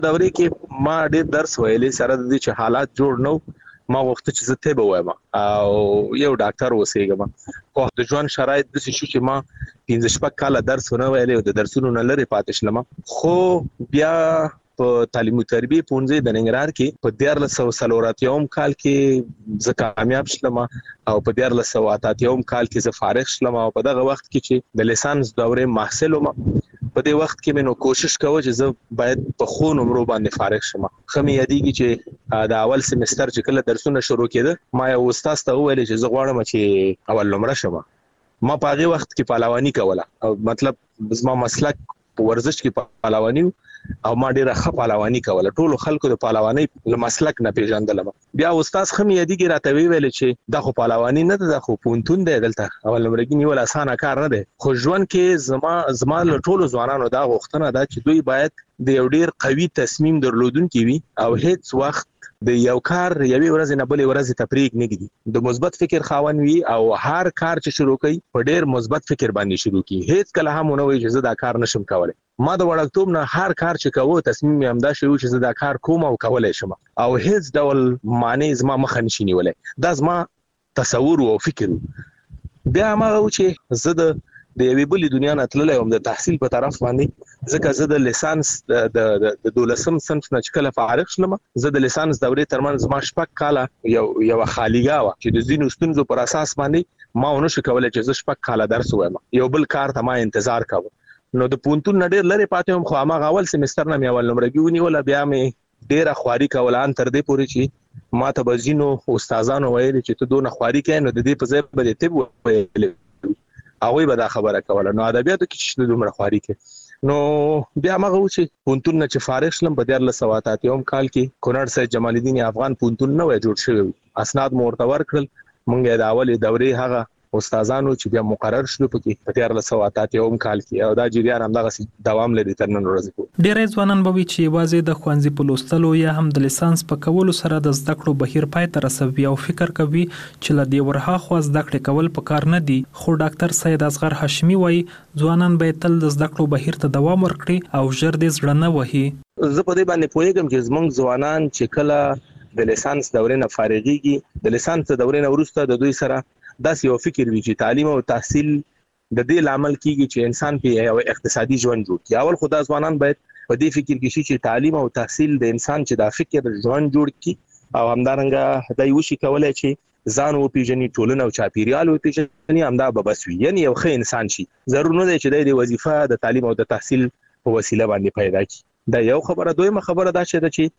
دورې کې ما ډېر درس ویلې سره د دې چې حالات جوړ نو ما وخت چې زه ته به وایم او یو ډاکټر وسېګم خو د ژوند شرایط د شي چې ما 15 کاله درس ونه ویلې د درسونو نه لري پاتې شلم خو بیا په تعلیم او تربیه پونځه د ننګرهار کې په 1440 کال کې زه کامیاب شلم او په 1480 کال کې زه فارغ شلم او په دغه وخت کې چې د لیسانس دورې محصل وم په دې وخت کې مې کوشش کوم چې زه باید په خو نمرو باندې فارغ شم خمه یادېږي چې د اول سمستر چې کله درسونه شروع کېده ما یو استاد ته وویل چې زه غواړم چې اول نمره شم ما په هغه وخت کې پهلواني کوله او مطلب زما مسلک په ورزش کې پهلواني او ما ډیره ښه پهلواني کوله ټول خلکو د پهلواني له مسلک نه پیژندل بیا استاد خمه یادېږي راته ویل چې دا خو پهلواني نه ده خو پونتون دی دلته اول نمرګي نیول اسانه کار نه دی خو ژوند کې زما له ټولو ځوانانو دا غوښتنه ده چې دوی باید د یو ډیر قوي تصمیم درلودونکي وي او هیڅ وخت د یو کار یوې ورځې نه بلې ورځې تفریق نه کیږي د مثبت فکر خاوند وي او هر کار چې شروع کوي په ډیر مثبت فکر باندې شروع کوي هیڅ کله هم نه وي چې زه دا کار نشم کولای ما د وړکتوب نه هر کار چې کوو تصمیم یې همدا شوی چې زه دا کار کوم او کولای شم او هیڅ ډول معنی زما مخ نشي نیولای دا زما تصور او فکر بیا ما و چې زه د یوې بلې دنیا نه تللی وم د تحصیل په طرف باندې ځکه زه د لیسانس د 12م صنف نه چې کله فارغ شلم زه د لیسانس دورې ترمنځ ما 6 کاله یو خالیګا و چې د ځینو ستونزو پر اساس باندې ما ونه شو کولای چې زه 6 کاله درس وایم یو بل کار ته ما انتظار کاوه نو د پونتون نډیر لري پاتې هم خو ما اول سمستر نه اول نمرګي ونیول بیا مې ډیره خواري کوله ان تر دې پورې چې ما ته بزینو استادانو ویل چې ته دونه خواري کوي نو د دې په ځای باندې ته ویل هغه به دا خبره کوله نو ادبیاتو کې چې دومره خواري کې نو بیا موږ و چې پونتون نه چې فارغ شلم په 1480 کال کې کونړ سید جمال الدین افغان پونتون نه وای جوړ شوی اسناد مورتور کړل مونږه د اول دورې هغه استادانو چې بیا مقرر شول پکې په 1480 کال کې او دا جریان هم دغه دوام لري تر نن ورځې پورې ډېر ځوانان به چې واځي د خوانزي په لوستلو یا هم د لیسانس په کولو سره د زده کړو بهیر پای ته رسوي او فکر کوي چې له دې ورها خو زده کړې کول په کار نه دي خو ډاکټر سید اصغر هاشمي وایي ځوانان به تل د زده کړو بهیر ته دوام ورکړي او ژر دې زړه نه وهي زه په دې باندې پوهیږم چې زمونږ ځوانان چې کله د لیسانس دورې نه فارغيږي د لیسانس دورې نه وروسته د دوی سره داس یو فکر وی چې تعلیم او تحصیل د دې لامل کیږي چې انسان په یو اقتصادي ژوند جوړ کړي اول خدای ځوانان باید په دې فکر کې شي چې تعلیم او تحصیل د انسان چې د فکر ژوند جوړ کړي او همدارنګه دای وشي کولای چې ځان او پیژني ټولنه او چاپیریال او پیژني همدا به بس وي یعنی یو ښه انسان شي ضرور نه دی چې د وظیفه د تعلیم او د تحصیل په وسیله باندې پیدا کړي دا یو خبره دویمه خبره دا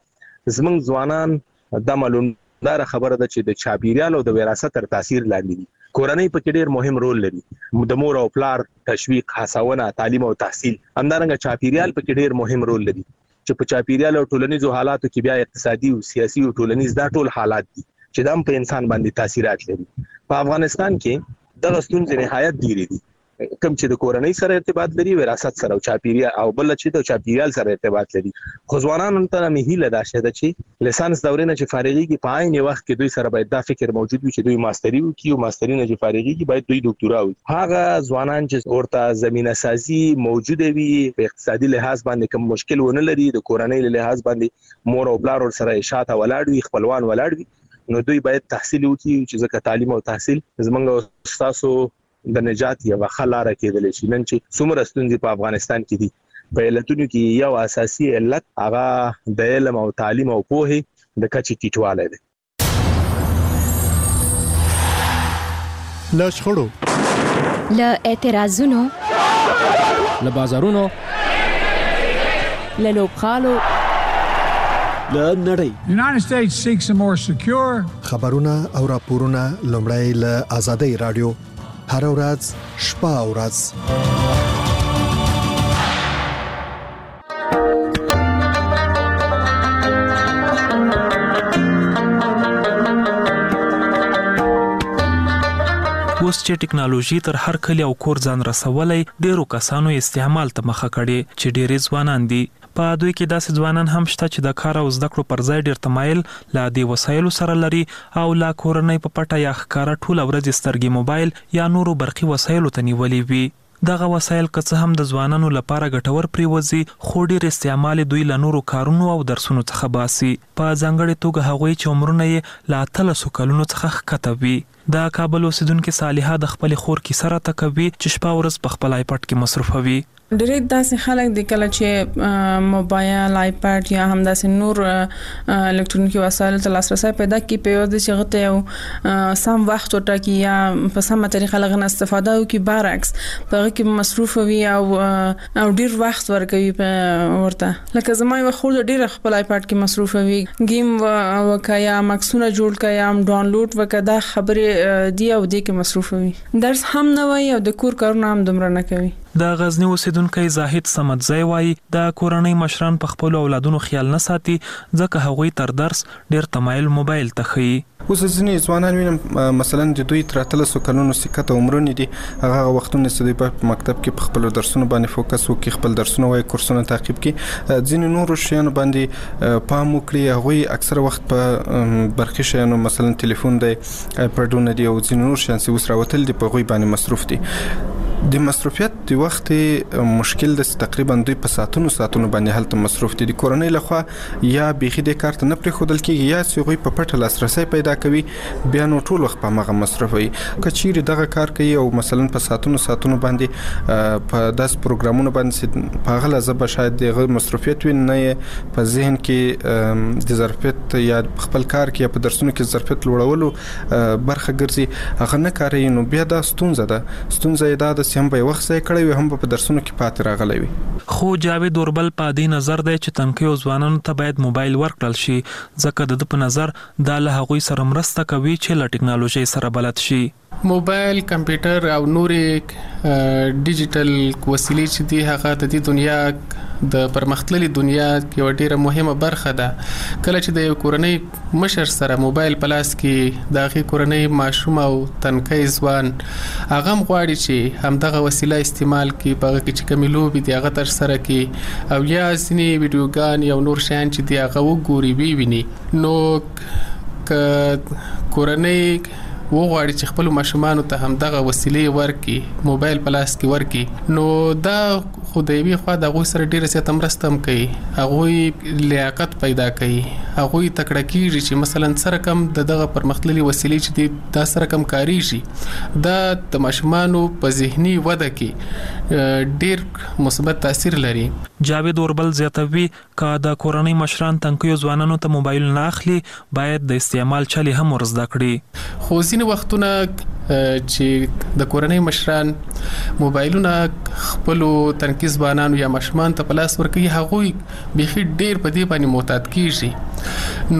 چې زمونږ ځوانان د معلوم دا خبره ده چې د چاپیریال او د وراثت تر تاثیر لاندې دي کورنۍ په کې ډېر مهم رول لري د مور او پلار تشویق هڅونه تعلیم او تحصیل همدارنګه چاپیریال په کې ډېر مهم رول لري چې په چاپیریال او ټولنیزو حالاتو کې بیا اقتصادي او سیاسي او ټولنیز دا ټول حالات دي چې د په انسان باندې تاثیرات لري په افغانستان کې د ستونزې نهایت ډېرې دي کوم چې د کورنۍ سره ارتباط لري وراثت سره او چاپیریال او بل چې د چاپیریال سره ارتباط لري خو ځوانانو ته مې هیله ده چې لیسانس دورې نه چې فارغيږي په عین وخت کې دوی سره باید دا فکر موجود وي چې دوی ماستری وکړي او ماستری نه چې فارغيږي باید دوی ډاکټورا وي هغه ځوانان چې ورته زمينه سازي موجوده وي په اقتصادي لحاظ باندې کوم مشکل ونه لري د کورنۍ له لحاظ باندې مور او پلار سره اشاعت ولاړ وي خپلوان ولاړ وي نو دوی باید تحصیل وکړي چې ځکه تعلیم او تحصیل زمونږ استادو د نجات یو خلاره کېدل شي نن چې څومره ستونزې په افغانستان کې دي په علتونو کې یو اساسي علت هغه د علم او تعلیم او پوهه د کچې ټیټوالی دی له شخړو له اعتراضونو له بازارونو له لوبغالو له نړۍ United States seeks a more secure خبرونه او راپورونه لومړی له آزادۍ رادیو هر ورځ شپه او ورځ اوس چې ټکنالوژي تر هر کلی او کور ځان رسولای ډیرو کسانو استعمال ته مخه کړي چې ډیری ځوانان دي په دوی کې داسې ځوانان هم شته چې د کار او زده کړو پر ځای ډیر تمایل لا دی وسایلو سره لري او لا کورنۍ په پټه یا ښکارا ټول ورځ سترګې موبایل یا نورو برقي وسایلو ته نیولې وي دغه وسایل که څه هم د ځوانانو لپاره ګټور پریوزي خو ډیر استعمال دوی له نورو کارونو او درسونو څخه باسي په ځانګړي توګه هغوی چې عمرونه یې له 13 کلونو څخه ښکته وي د کابل اوسیدونکو صالحه د خپل خور کې سره تکوي چې شپه ورځ په خپل آیپډ کې مصروفوي ډېر داسې خلک د کله چې موبایل آیپډ یا هم داسې نور الکترونیکي وسایل ته لاسرسي پیدا کی په یوه د شغته یو سم وخت ورټاکي یا په سمه طریقه لغنه استفاده وکي برعکس په هغه کې مصروف وي او ډېر وخت ورکوي ورته لکه زما یو خور ډېر خپل آیپډ کې مصروف وي گیم وکیا مکسونه جوړ کیا ډاونلوډ وکدا خبره دی او د کې مصروف وي درس هم نه وي او د کور کارونه هم دومره نه کوي د غزنی اوسیدونکو زاهد سمدزی وایي د کورنۍ مشران په خپل اولادونو خیال نه ساتي ځکه هغوی تر درس ډیر تمایل موبایل ته خي اوس ځینې ځوانان وینم مثلا د دوی تر 13 کلونو سکته عمرونه دي هغه وختونه چې په مکتب کې په خپل درسونو باندې فوکس وکړي خپل درسونه وای کورسونه تعقیب کړي ځینې نور شیان باندې پام وکړي هغه اکثر وخت په برخي شیانو مثلا ټلیفون دی آیپډونه دی او ځینې نور شیان چې وسره وتل دي په غوي باندې مصروف دي د مصروفیت د وخت مشکل د تقریبا دوی په ساعتونو باندې هلته مصروف دي د کورنۍ لخوا یا بيخي د کارت نه پرې خودل کېږي یا چې غوي په پټه لاسرسي پیدا کوي بیا نو ټول وخت په مغه مصرفوي کچېری دغه کار کوي او مثلا په ساعتونو باندې په داس پروګرامونو باندې په غل زب شاید دغه مصروفیت وي نه په ذهن کې د ظرفیت یا خپل کار کې په درسونو کې ظرفیت لوړولو برخه ګرځي هغه نه کوي نو بیا دا ستونزه ده هم به وخت ځای کړی هم په درسونو کې پاتې راغلی وي خو جاوید اوربل په دې نظر دی چې تنکیو ځوانانو ته باید موبایل ورکړل شي ځکه د په نظر دا له هغوی سره مرسته کوي چې له ټکنالوژي سره بلد شي موبایل کمپیوټر او نورې ډیجیټل وسیلې چې دی هغه د دې دنیا د پرمختللي دنیا یو ډیره مهمه برخه ده کله چې د یو کورنۍ مشر سره موبایل په لاس کې د هغې کورنۍ ماشوم او تنکی ځوان هغه هم غواړي چې همدغه وسیله استعمال کړي په هغه کې چې کومې لوبې دي هغه ترسره کړي او یا ځینې ویډیوګان یا نور شیان چې دی هغه وګوري ویني نو کورنۍ وغواړي چې خپل ماشومانو ته هم دغه وسیلې ورکړي موبایل په لاس کې ورکړي نو دا خو د یوې خوا د هغوی سره ډېره زیاته مرسته هم کوي هغوی لیاقت پیدا کوي هغوی تکړه کېږي چې مثلا سره کم دغه پرمختللي وسیلې چې دي دا سره کم کاریږي دا د ماشومانو په ذهني وده کې ډېر مثبت تاثیر لري جاوید اوربل زیاتوي که د کورنۍ مشران تنکیو ځوانانو ته موبایل نه اخلي باید د استعمال چلي هم ورزده کړي خو ځینې وختونه چې د کورنۍ مشران موبایلونه خپل تنکي ځوانانو یا ماشومان ته په لاس ورکوي هغوی بيخي ډېر په دې باندې معتاد کیږي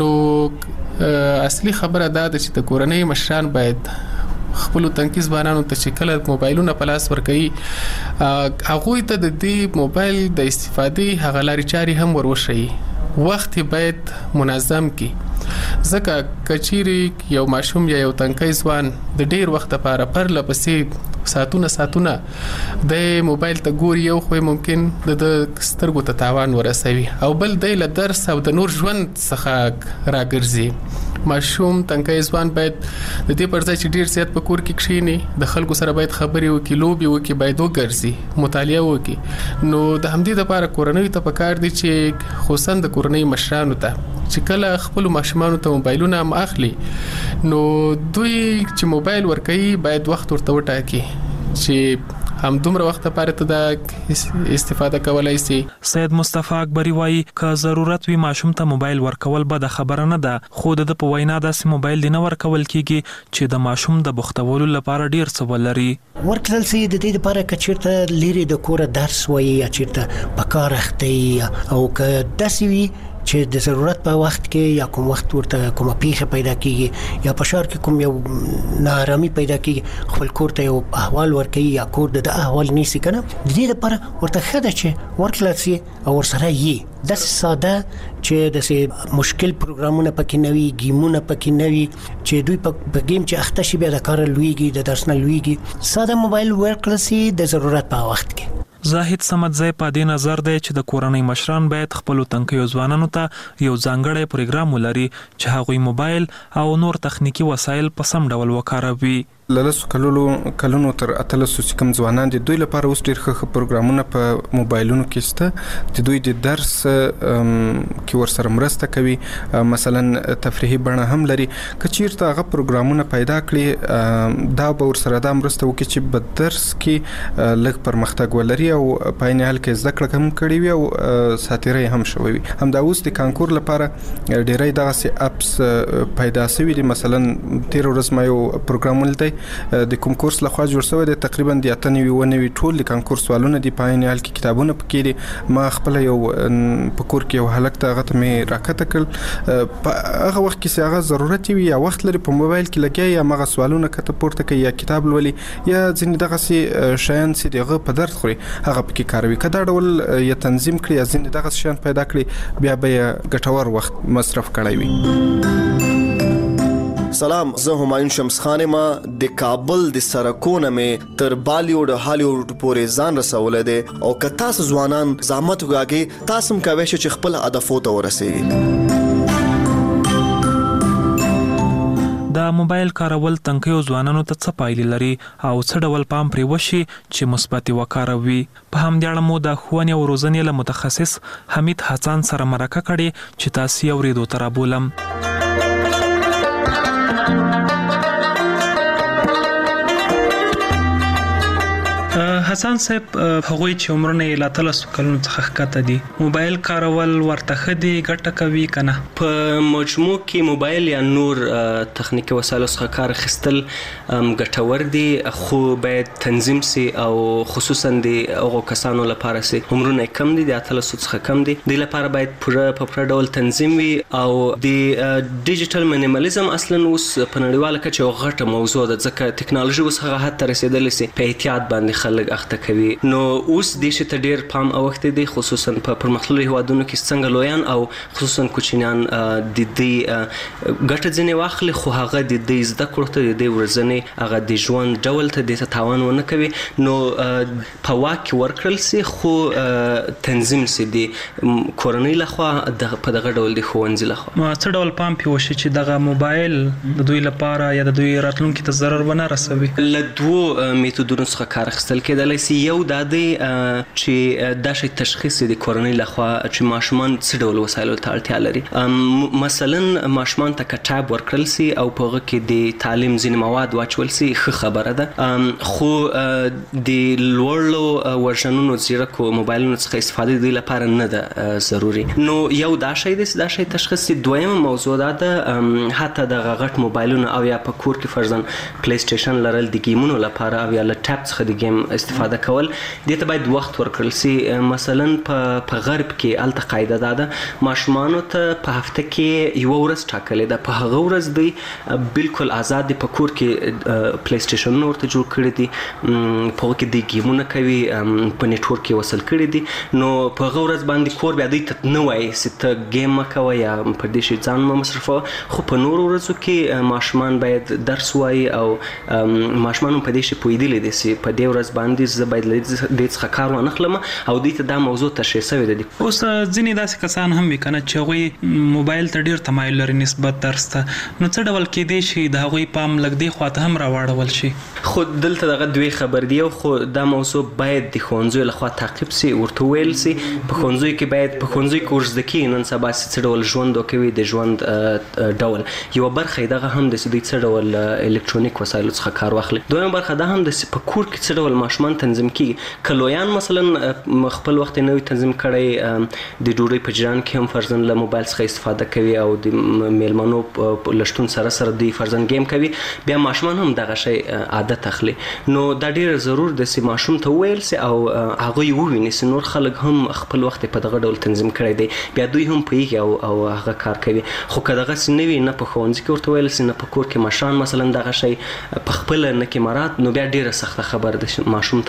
نو اصلي خبره دا ده چې د کورنۍ مشران باید خپل تنکي ځوانانو ته چې کله موبایلونه په لاس ورکوي هغوی ته د دې موبایل د استفادې هغه لارې چارې هم وروښيي وخت باید منظم کړي ځکه کچيري یو ماشوم یا یو تنکی ځوان د ډیر وخت لپاره پرله پسې ساعتونه د موبایل ته ګوري یو خو ممکن د سترګو ته تاوان ورسوي او بل د درس او د نور ژوند څخه راګرځي ماشوم تنکی ځوان باید د دې پر ځای چې ډیر زیات په کور کې کښینی د خلکو سره باید خبرې وکړي لوبي وکړي باید وګرځي مطالعه وکړي نو د همدې لپاره کورنۍ ته پکار دي چې خصوصا د کورنۍ مشرانو ته چې کله خپل ماشومانو ته موبایلونه هم اخلي نو دوی چې موبایل ورکوي باید وخت ورته وټاکي چې هم دومره وخت لپاره ته د استفاده کولای شي سید مصطفی اکبری وایي که ضرورت وي ماشوم ته موبایل ورکول به د خبره نه ده خو د په وینا داسې موبایل نه ورکول کیږي چې د ماشوم د بوختولو لپاره ډیر څه ولري ورکل سي د دې لپاره کچیرته لري د کور درس وایي یا چیرته په کار اخته او که داسې وي چې د ضرورت په وخت کې یا کوم وخت ورته کومه پیښه پیدا کیږي یا په شهر کې کوم یو ناارامي پیدا کیږي خپل کور ته یو احوال ورکوي یا کور د احوال نیسي کنه د دې لپاره ورته خده چې ورکل سي او ورسره یې د ساده چې د مشکل پروګرامونه پکې نوي گیمونه پکې نوي چې دوی په گیم چې اخته شي بیا د کار لویږي د درس نه لویږي ساده موبایل ورکل سي د ضرورت په وخت کې زاهد سمدزی په دې نظر دی چې د کورنۍ مشران باید خپل تنکیو ځوانانو ته یو ځانګړی پروګرام ولري چې هغوی موبایل او نور تخنیکی وسایل په سم ډول وکاروي للسو کلونو تر اتلسو چې کوم ځوانان دي دوی لپاره اوس ډېر ښه پروګرامونه په موبایلونو کې شته چې دوی د درس کې ورسره مرسته کوي، مثلا تفریحي بڼه هم لري. که چیرته هغه پروګرامونه پیدا کړي دا به ورسره دا مرسته وکړي چې په درس کې لږ پرمختګ ولري او په عین حال کې زده کړه هم کړې وي او ساتیري هم شوی وي. همدا اوس د کانکور لپاره ډېرې دغه اپس پیدا شوي دي. مثلا تیر ورځ ما یو پروګرام ولید د کوم کورس لخوا جوړ شوی دی، تقریبا د 98 ټول د کانکور سوالونه دی په عین حال کې کتابونه پکې دي. ما خپل یو په کور کې یو هلک ته هغه مې راکته کړ، په هغه وخت کې هغه ضرورت وي یا وخت لري په موبایل کې لګي یا مغه سوالونه کته پورته کوي یا کتاب لولي یا ځینې دغه سي شیان چې دغه په درد خوري هغه پکې کاروي. کدا ډول یا تنظیم کړی یا ځینې دغه شیان پیدا کړی بیا به ګټور وخت مصرف کړی وي. سلام، زه همایون شمس خان ما د کابل د سرکونه مې تر بالیوډ هالیوډ پورې ځان رسولې ده او که تاسو ځوانان زحمت وکړئ تاسو هم کوئ چې خپل هدفو ته ورسیږئ. د موبایل کارول تنکیو ځوانانو ته څه پایلې لري او څه ډول پام پرې وشي چې مثبت وکاروي؟ په همدې اړه مو د ښوونې او روزنې له متخصص حمید حسن سره مرکه کړې چې تاسو یې اورېدو ته رابولم. حسن صاحب، هغوی چې عمرونه یې لا 13 کلونو څخه ښکته دي، موبایل کارول ورته ښه دي، ګټه کوي کنه؟ په مجموع کې موبایل یا نور تخنیکي وسایلو څخه کار اخیستل ګټور دي، خو باید تنظیم سي او خصوصا د هغو کسانو لپاره سي عمرونه کم دي، د 13 څخه کم دي، د لپاره باید پوره ډول تنظیم وي. او د ډیجیټل مینیمالیزم اصلا اوس په نړیواله کچه یو غټه موضوع ده، ځکه ټکنالوژي اوس هغه حد ته رسیدلې سي په احتیاط باندې خلک اخته کوي. نو اوس د شي ته ډیر پام اوخته دي، خصوصا په پرمختللو هیوادونو کې څنګه لویان او خصوصا کوچنیان د دې ګټه ځنې واخلي، خو هغه د دې زده کړو ته د ورځنې هغه د ژوند ډول ته د تاوان ونه کوي. نو په واک ورکړل سي، خو تنظیم سي د کورنۍ لخوا په دغه ډول د ښوونځي لخوا. څه ډول پام پې وشي چې دغه موبایل د دوی لپاره یا د دوی راتلونکي ته ضرر ونه رسوي؟ له دوه میتودونو څخه کار اخیستل کېدلی سي. یو دا دی چې دا شی تشخیص د کورنۍ لخوا چې ماشومان څه ډول وسایلو ته اړتیا لري. مثلا ماشومان ته کټاب ورکړل سي او په هغه کې د تعلیم ځینې مواد واچول سي، ښه خبره ده، خو د لوړو ورژنونو زیرکو موبایلونو څخه استفاده د لپاره نه ده ضروري. نو یو دا شی دی، دا شی تشخیص. دویمه موضوع ده حتی د غټ موبایلونو او یا په کور کې فرضاً پلی سټیشن لرل د گیمونو لپاره او یا له ټاب څخه د گیم استفاده کول، دې ته باید وخت ورکړل سي. مثلا په غرب کې الته قاعده ده ماشومانو ته په هفته کې یو ورځ ټاکلې ده، په هغه ورځ دوی بالکل آزاد دي، په کور کې پلی سټیشنونه ورته جوړ کړي دي، په هغه کې د گیمونه کوي، په نیټورک کې وصل کړي دي. نو په هغه ورځ باندې کور بیا دوی ته نه وایي چې ته گیم مه کوه یا په دې شي ځان مه مصرفوه، خو په نورو ورځو کې ماشومان باید درس وایي او ماشومان هم په دې شي پوهېدلی دي چې په دې ورځ باندې زه باید له دې څخه کار وانخلم او دوی ته دا موضوع تشریح شوې ده. اوس ځینې داسې کسان هم وي کنه چې هغوی موبایل ته ډېر تمایل لري نسبت درس ته، نو څه ډول کېدی شي د هغوی پام لږ دې خواته هم راواړول شي؟ خو دلته دغه دوی خبر دی، خو دا موضوع باید د ښوونځیو لخوا تعقیب سي، ورته ویل سي. په ښوونځیو کې باید په ښوونځیو کې ورزده کېږي نن سبا څه ډول ژوند وکوي، د ژوند ډول یوه برخه یې دغه هم ده چې دوی څه ډول الکترونیک وسایلو څخه کار واخلي. دویمه برخه دا هم ده چې په کور کې څه ډول ماشومان تنظیم کېږي. که لویان مثلا خپل وخت یې نه وي تنظیم کړی، د ډوډۍ په جریان کې هم فرضاً له موبایل څخه استفاده کوي او د میلمنو له شتون سره سره دوی فرضاً گیم کوي، بیا ماشومان هم دغه شی عادت اخلي. نو دا ډېر ضرور ده چې ماشوم ته وویل سي او هغوی وویني چې نور خلک هم خپل وخت په دغه ډول تنظیم کړی دی، بیا دوی هم پوهېږي او هغه کار کوي. خو که دغسې نه وي، نه په ښوونځي کې ورته ویل سي، نه په کور کې مشران مثلا دغه شی په خپله نه کې مرات، نو بیا ډېره سخته خبره ده چې ماشوم ته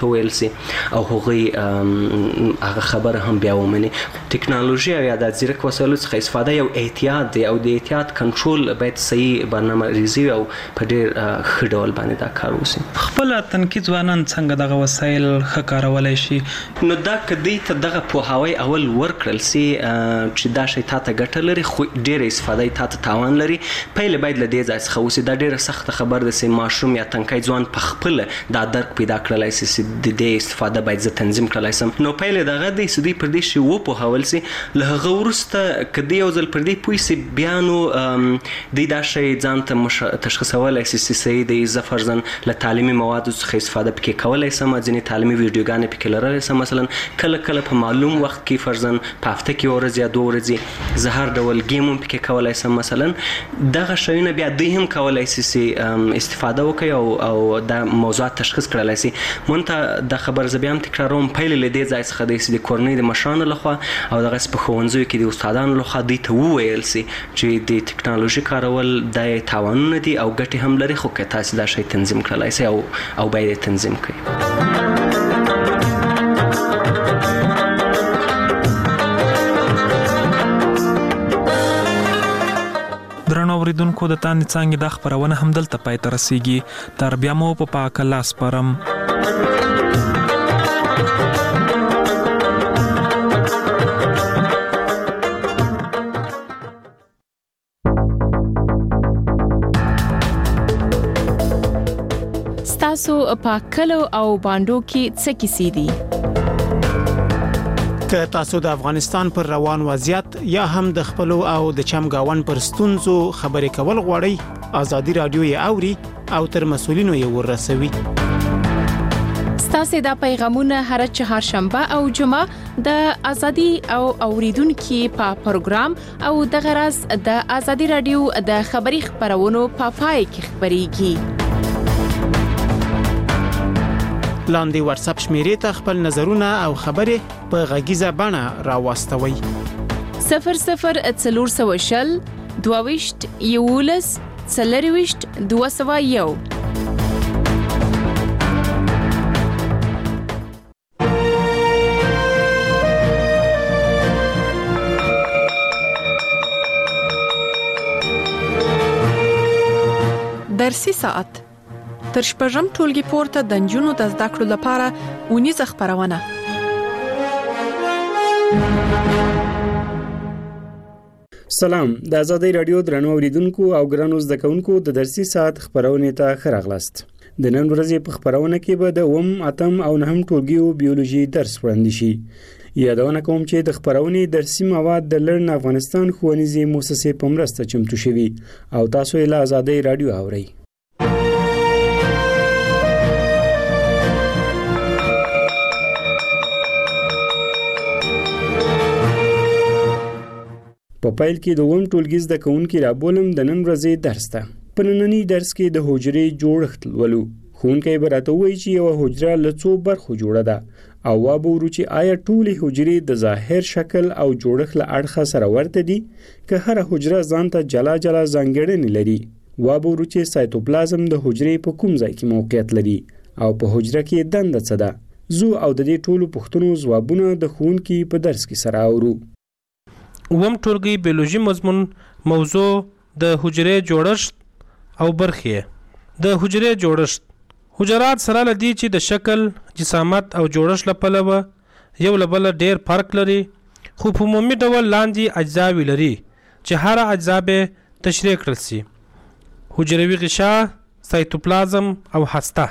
ورته ویل سي او هغه خبره هم بیا ومني. ټکنالوژي او د ځیرک وسایلو څخه استفاده یو احتیاط دی او د احتیاط کنټرول باید صحیح برنامه ریزي او په ډیر ښه ډول باندې دا کار وشي. خپل تنکي ځوانان څنګه دغه وسایل ښه کارولای شي؟ نو دا کدی ته دغه پوهاوی اول ورکړل سي چې دا شی تاسو ګټه لري خو ډیره استفاده تاسو تاوان لري. پهل باید له دې ځای څخه وسی دا ډیره سخت خبر ده چې ماشوم یا تنکي ځوان په خپل دا درک پیدا کړلای شي چې د دې استفاده باید ز تنظیم کړلای سم. نو پهل دغه د سدي پر دې شی وو په حواله سي له هغه ورسته کدی یو ځل پر دې پوي سي بیانو د دا شی ځان ته تشخیصولای شي چې د زفرزن له تعلیمي موادو څخه استفاده پکې کولای سم. ځینې تعلیمي ویډیوګانې پکې لرلای سم. مثلا کله په معلوم وخت کې فرضاً په هفته کې ورځ یا 2 ورځې زهر ډول گیم هم پکې کولای سم. مثلا دغه شیونه بیا دوی هم کولای شي استفاده وکړي او دا موضوعات تشخیص کړلای شي. مونته د خبر زبیام تکراروم پهل له دې ځای څخه د کورنۍ د مشرانو لخوا او دغه په ښوونځیو کې د استادانو لخوا دوی ته وویل شي چې د ټکنالوژي کارول د تاوانونه دي او ګټې هم لري خو که تاسو دا شی تنظیم کړلای شي او باید تنظیم کړئ. درنو اوریدونکو د تاند څنګه د خبرونه هم دلته پای ته رسیږي. تر بیا مو په پاک الله سپارم. ستاسو پاکلو او باندو کې څه کیسې دي؟ که تاسو د افغانستان پر روان وضعیت یا هم د خپلو او د چمګاون پر ستونزو خبرې کول غواړئ، ازادي رادیو یې اوري او تر مسولینو یې ورسوي. ستاسو د پیغامونه هر چهارشنبه او جمعه د ازادي او اوریدونکو په پروګرام او د غرض د ازادي رادیو د خبري خبرونو په پای کې خبريږي. لاندې واتس اپ شمیرې ته خپل نظرونه او خبرې په غږیزه بڼه راوستوي. 0040 22 یولس 40 201. درسي ساعت تر شپږم ټولګي پورته د نجونو د زده کړو لپاره ونیزه خبرونه. سلام، د آزادۍ رادیو درنو اوریدونکو او ګرانو زده کوونکو د درسي ساعت خبرونه ته ښه راغلاست. د نن ورځې په خبرونه کې به د 8 او 9 ټولګیو بیولوژي درس وړاندې شي. یادونه کوم چې د خبرونه درسي مواد د لرن افغانستان ښوونیزې مؤسسې په مرسته چمتو شوي او تاسو یې له آزادۍ رادیو اورئ. په پایل کې د 8 ټولګي زده کوونکي رابولم د نن ورځې درس ته. په نننی درس کې د حجرې جوړښت ولولو. ښوونکی به راته وایي چې یوه حجره له څو برخو جوړه ده او وابورو چې آیا ټولې حجرې د ظاهر شکل او جوړښت له اړخه سره ورته دي که هر حجره ځان ته جلا جلا ځانګړنې لري. وابورو چې سایتوپلازم د حجرې په کوم ځای کې موقعیت لري او په حجره کې دنده څه ده. زو او د دې ټولو پوښتنو ځوابونه د ښوونکي په درس کې سره اورو. وم ټولګي بیولوژي مضمون موضوع د حجرې جوړښت او برخې. د حجرې جوړښت حجرات سره لدی چې د شکل، جسامت او جوړښت لپاره یو له بل ډیر فرق لري خو په عمومي ډول لاندې اجزاوي لري چې هر اجزا به تشریح کړل شي. حجروي غشا، سایتوپلازم او هسته.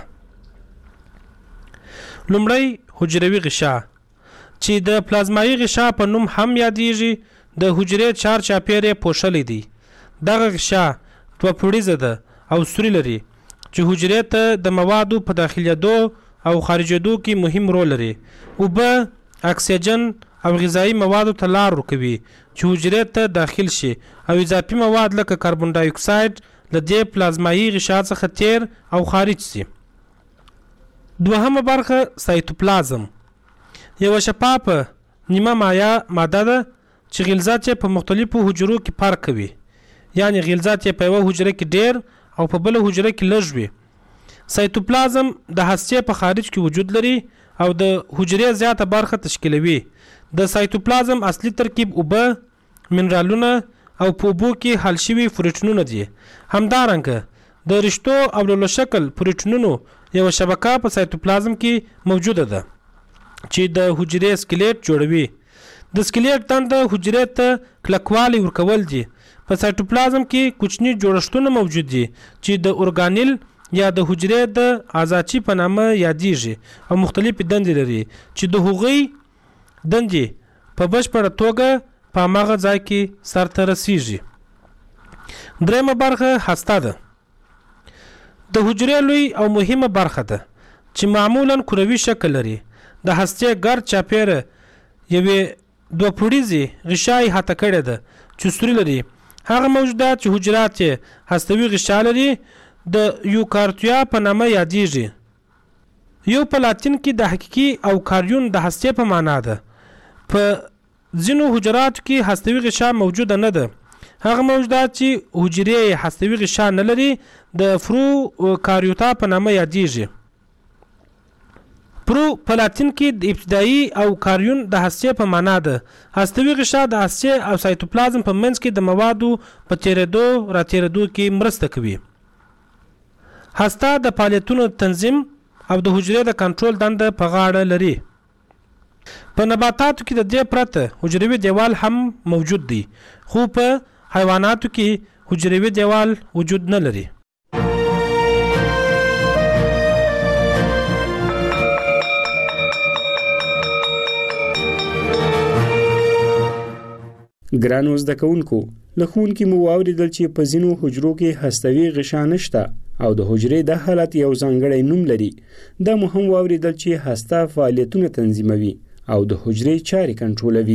لومړی حجروي غشا چې د پلازمایي غشا په نوم هم یادېږي د حجرې چار چاپیره پوښلې دي. دغه غشا دوه پوړیزه ده او سوري لري چې حجرې ته د موادو په داخليدو او خارجېدو کې مهم رول لري. اوبه، اکسیجن او غذایی موادو ته لار ورکوي چې حجرې ته داخل شي او اضافي مواد لکه کاربن ډای اکساید له دې پلازمایي غشا څخه تیر او خارج شي. دوهمه برخه سایتوپلازم یو شفافه نیمه مایع ماده ده چې غلظات په مختلفو حجرو کې فرق کوي. یعنی غلظات په یو حجره کې ډیر او په بل حجره کې لږ وي. سایتوپلازم د هستې په خارج کې وجود لري او د حجرې زیاته برخه تشکیلوي. د سایتوپلازم اصلي ترکیب اوبه، منرالونه او په اوبو کې حل شوي پروټینونه دي. همدارنګه د رشتو او لولو شکل پروټینونو یو شبکه په سایتوپلازم کې موجوده ده چې د حجرې سکلیټ جوړوي. د سکلیټ دنده حجرې ته کلکوالی ورکول دي. په سایتوپلازم کې کوچني جوړښتونه موجود دي چې د اورګانیل یا د حجرې د آزاچي په نامه یادېږي او مختلفې دندې لري چې د هغوی دندې په بشپړه توګه په هماغه ځای کې سرته رسیږي. درېیمه برخه هسته ده. د حجرې لوی او مهمه برخه ده چې معمولا کروي شکل لري. د هستې ګرد چاپیره یوې دوه پوړیزې غشای هته کړې ده چې سوري لري. هغه موجودات چې حجرات یې هستوي غشا لري د یوکارتیا په نامه یادېږي. یو په لاتین کې د حقیقي او کاریون د هستې په معنا ده. په ځینو حجراتو کې هستوي غشا موجوده نه ده. هغه موجودات چې حجرې هستوي غشا نه لري د فرو کاریوتا په نامه یادېږي. پرو په لاتین کې د ابتدایي او کاریون د هستې په معنا ده. هستوي غشا د هستې او سایتوپلازم په منځ کې د موادو په تیرېدو راتیرېدو کې مرسته کوي. هسته د فعالیتونو تنظیم او د حجرې د کنټرول دنده په غاړه لري. په نباتاتو کې د دې پرته حجروي دیوال هم موجود دی، خو په حیواناتو کې حجروي دیوال وجود نه لري. ګرانو زده کوونکو، له ښوونکي مو واورېدل چې په ځینو حجرو کې هستوي غشا نشته او د حجرې د حالت یو ځانګړی نوم لري. دا مو هم واورېدل چې هسته فعالیتونه تنظیموي او د حجرې چارې کنټرولوي.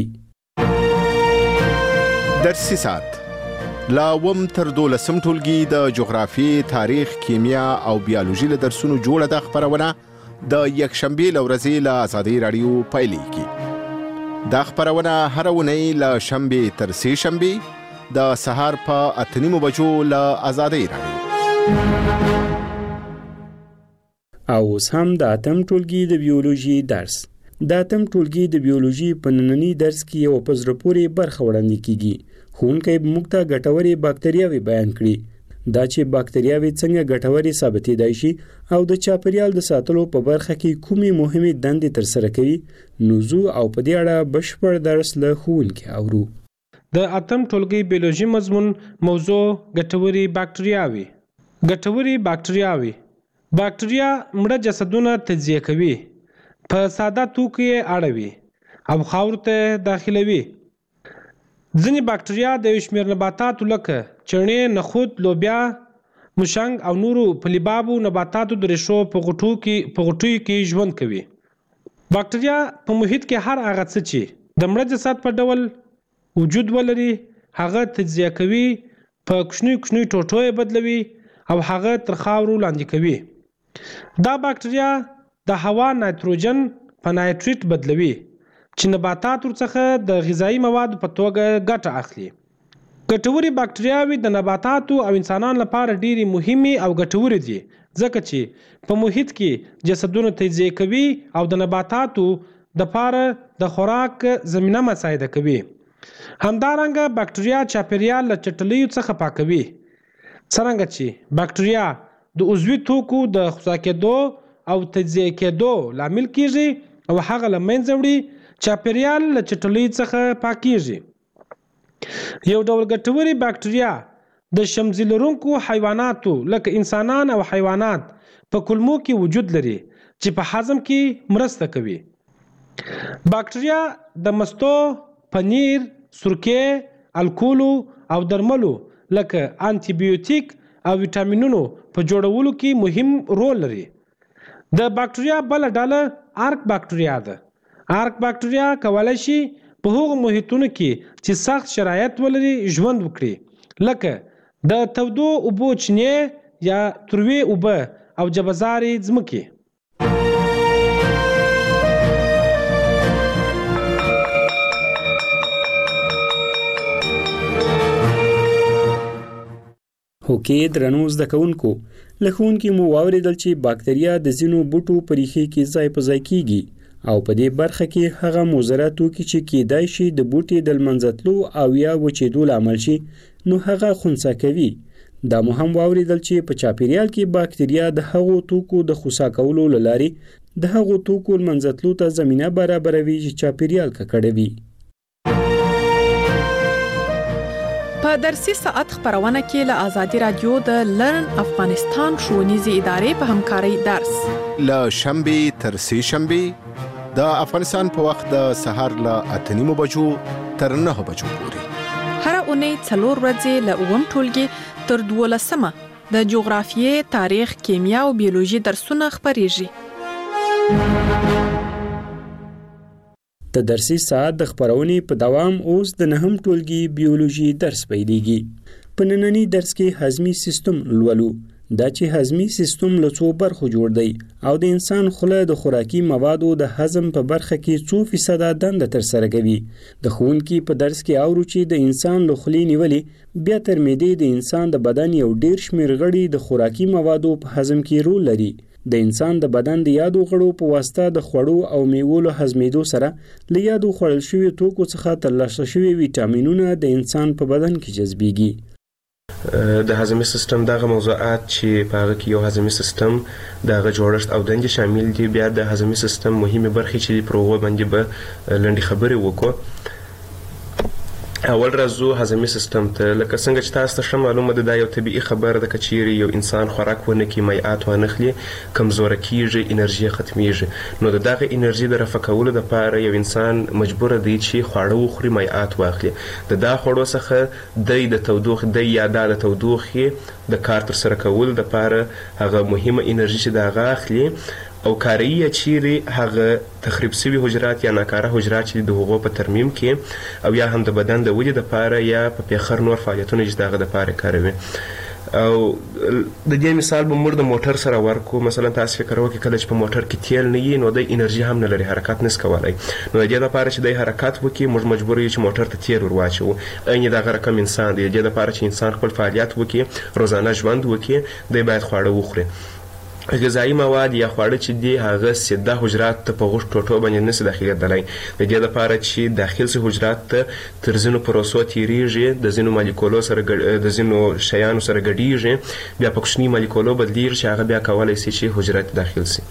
درسي ساعت لا وم تر 12 ټولګي د جغرافیې، تاریخ، کیمیا او بیولوژي له درسونو جوړه ده. خبرونه د یکشنبې له ورځې له آزادۍ راډیو پیلېږي. دا خبرونه هر اونۍ له شنبې تر سې شنبې د سهار په 8:30 بجو له آزادۍ راډیو. او اوس هم د اتم ټولګي د بیولوژي درس. د اتم ټولګي د بیولوژي په ننني درس کې یو په زړه پورې برخه وړاندې کیږي. ښوونکی به موږ ته ګټورې باکتریاوې بیان کړي. دا چې باکتریاوې څنګه ګټورې ثابتېدای شي او د چاپیریال د ساتلو په برخه کې کومې مهمې دندې ترسره کوي، نو زه او په دې اړه بشپړ درس له ښوونکي اورو. د اتم ټولګي بیولوژي مضمون موضوع ګټورې باکتریاوې. ګټورې باکتریاوې باکتریا مړه جسدونه تجزیه کوي، په ساده توکو یې اړوي او خاورو ته داخلوي. ځینې باکتریا د یو شمېر نباتاتو لکه چڼې، نخود، لوبیا، موشنګ او نورو پلیبابو نباتاتو د ریښو په غوټیو کې ژوند کوي. باکتریا په محیط کې هر هغه څه چې د مړه جسد په ډول وجود ولري هغه تجزیه کوي، په کوچنیو ټوټو یې بدلوي او هغه تر خاورو لاندې کوي. دا باکتریا د هوا نایتروجن په نایتریت بدلوي چې نباتات ورڅخه د غذایی موادو په توګه ګټه اخلي. ګټورې باکتریاوې د نباتاتو او انسانانو لپاره ډېرې مهمې او ګټورې دي، ځکه چې په محیط کې جسدونه تجزیه کوي او د نباتاتو دپاره د خوراک زمینه مساعده کوي. همدارنګه باکتریا چاپیریال له چټلیو څخه پاکوي. څرنګه چې باکتریا د عضوي توکو د خصا کېدو او تجزیه کېدو لامل کیږي او هغه له منځه وړي، چاپیریال له چټلیو څخه پاکیږي. یو ډول ګټورې باکتریا د شمزي لرونکو حیواناتو لکه انسانان او حیوانات په کولمو کې وجود لري چې په هضم کې مرسته کوي. باکتریا د مستو، پنیر، سرکې، الکولو او درملو لکه انټي بیوټیک او ویټامینونو په جوړولو کې مهم رول لري. د باکتریا بل ډله آرک باکتریا ده. آرک باکتریا کولای شي په هغو محیطونو کې چې سخت شرایط ولري ژوند وکړي، لکه د تودو اوبو چینې یا تروې اوبه او جبهزارې ځمکې. هوکې درنو زده کوونکو له ښوونکي مو واورېدل چې باکتریا د ځینو بوټو په ریښې کې ځای په ځای کیږي او په دې برخه کې هغه مضره توکي چې کیدای شي د بوټي د لمنځتلو او یا وچېدو لامل شي نو هغه خنثی کوي. دا مو هم واورېدل چې په چاپیریال کې باکتریا د هغو توکو د خنثی کولو له لارې د هغو توکو لمنځتلو ته زمینه برابروي چې چاپیریال ککړوي. په درسي ساعت خبرونه کې له آزادي رادیو د لرن افغانستان ښوونیزې ادارې په همکارۍ درس له شنبه تر سه شنبه د افغانستان په وخت د سهار له 8:30 بجو تر 9 بجو پورې هر اونۍ 4 ورځې له اوم ټولګي تر 12مه د جغرافیې، تاریخ، کیمیا او بیولوژي درسونه خبريږي. د درسي ساعت د خبرونې په دوام اوس د 9م ټولګي بیولوژي درس پیلېږي. په نننی درس کې هضمي سیستم لولو. دا چې هضمي سیستم له څو برخو جوړ دی او د انسان خوله د خوراکي موادو د هضم په برخه کې 2% دنده ترسره کوي. د ښوونکي په درس کې اورو چې د انسان له خولې نیولې بیا تر معدې د انسان د بدن یو ډیر شمیر غړي د خوراکي موادو په هضم کې رول لري. د انسان د بدن د یادو غړو په واسطه د خوړو او میوو له هضمېدو سره له یادو خوړل شوي توکو څخه ترلاسه شوي ویټامینونه د انسان په بدن کې جذبېږي. د هضمي سیستم دغه موضوعات چې په هغه کې یو هضمي سیستم دغه جوړښت او دندې شامل دي. بیا د هضمي سیستم مهمه برخې چې پر هغه باندې به لنډي خبرې وکړو. اول راځو هضمي سیستم ته. لکه څنګه چې تاسو ته معلومه ده دا یو طبيعي خبره ده چې یو انسان خوراک ونه کې مایعات وانخلي کمزور کیږي، انرژي ختميږي. نو دغه انرژي د رفع کولو لپاره یو انسان مجبور دی چې خواړه وخوري، مایعات واخلي. دا خواړو څخه د تودوخې د یاده د تودوخې د کار تر سره کول لپاره هغه مهمه انرژي چې دا غاخلي او کاریه چیرې هغه تخریب شوی حجرات یا ناکاره حجرات چې د هغو په ترمیم کې او یا هم د بدن د ودې لپاره یا په پیخر نور فعالیتونه چې دغه لپاره کاروي. او د دې مثال به موږ د موټر سره ورکو. مثلا تاسو فکر وکړئ کله چې په موټر کې تیل نه وي نو د انرژي هم نه لري، حرکت نس کولای. نو د دې لپاره چې د حرکت وکړي موږ مجبور یو چې موټر ته تیل ورواچو. عین دغه رقم انسان دی. د دې لپاره چې انسان خپل فعالیت وکړي، روزانه ژوند وکړي، دی باید خواړه وخوري. غذایی مواد یا خواړه چې دی هغه سیده حجرات ته په غوښ ټوټو باندې نشي داخليدلی. د دې لپاره چې داخل سي حجرات ته تر ځینو پروسو تیریږي، د ځینو مالیکولو سره د ځینو شیانو سره ګډیږي، بیا په کوچني مالیکولو بدلیږي چې هغه بیا کولای شي چې حجرات داخل سي.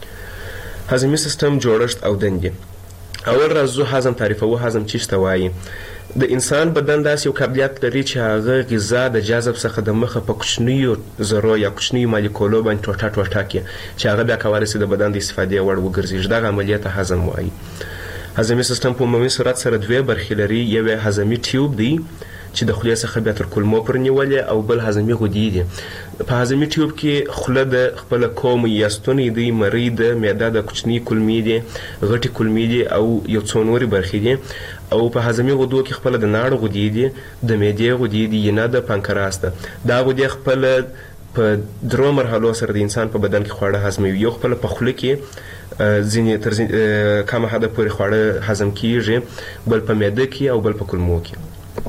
هضمي سیستم جوړښت او دندې. اول راځو هضم تعریفو. هضم څه ته وایي؟ د انسان بدن داسې یو قابلیت لري چې هغه غذا د جذب څخه د مخه په کوچنیو ذرو یا کوچنیو مالیکولو باندې ټوټه کړي چې هغه بیا کولای شي د بدن د استفادې وړ وګرځي. دغه عملیات هضم وایي. هضمي سیستم په عمومي صورت سره دوه برخې لري. یو هضمي ټیوب دی چې د خولې څخه بیا تر کولمو پورې نیولې او بل هضمي غدې دي. په هضمي ټیوب کې خوله د خپل کوم یا ستونی دی، مری د معده د کوچنی کولمې دي، غټي کولمې دي او یو څو نورې برخې دي. او په هضمي غدو کې خپل د ناړو غدې دي، د معدې غدې دي، نه د پانکراس ده. دا غدې خپل په درو مرحلو سره د انسان په بدن کې خواړه هضموي. یو خپل په خوله کې ځینې تر کومه حده پورې خواړه هضم کیږي، بل په معده کې او بل په کولمو کې.